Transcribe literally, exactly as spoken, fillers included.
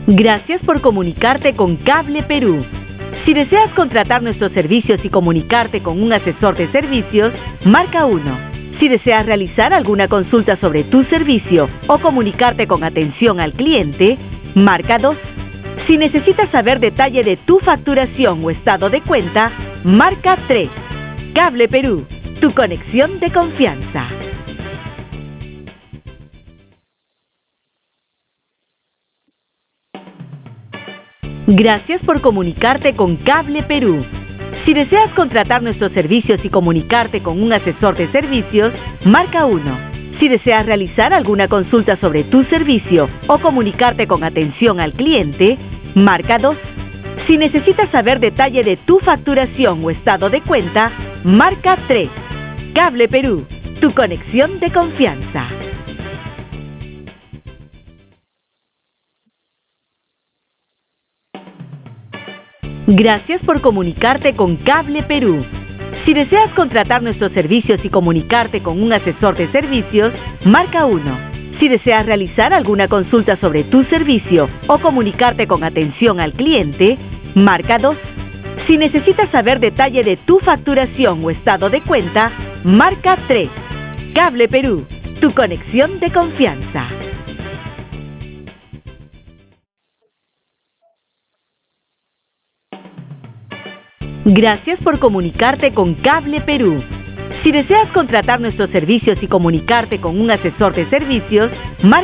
Gracias por comunicarte con Cable Perú. Si deseas contratar nuestros servicios y comunicarte con un asesor de servicios, marca uno. Si deseas realizar alguna consulta sobre tu servicio o comunicarte con atención al cliente, marca dos. Si necesitas saber detalle de tu facturación o estado de cuenta, marca tres. Cable Perú, tu conexión de confianza. Gracias por comunicarte con Cable Perú. Si deseas contratar nuestros servicios y comunicarte con un asesor de servicios, marca uno. Si deseas realizar alguna consulta sobre tu servicio o comunicarte con atención al cliente, marca dos. Si necesitas saber detalle de tu facturación o estado de cuenta, marca tres. Cable Perú, tu conexión de confianza. Gracias por comunicarte con Cable Perú. Si deseas contratar nuestros servicios y comunicarte con un asesor de servicios, marca uno. Si deseas realizar alguna consulta sobre tu servicio o comunicarte con atención al cliente, marca dos. Si necesitas saber detalle de tu facturación o estado de cuenta, marca tres. Cable Perú, tu conexión de confianza. Gracias por comunicarte con Cable Perú. Si deseas contratar nuestros servicios y comunicarte con un asesor de servicios, marca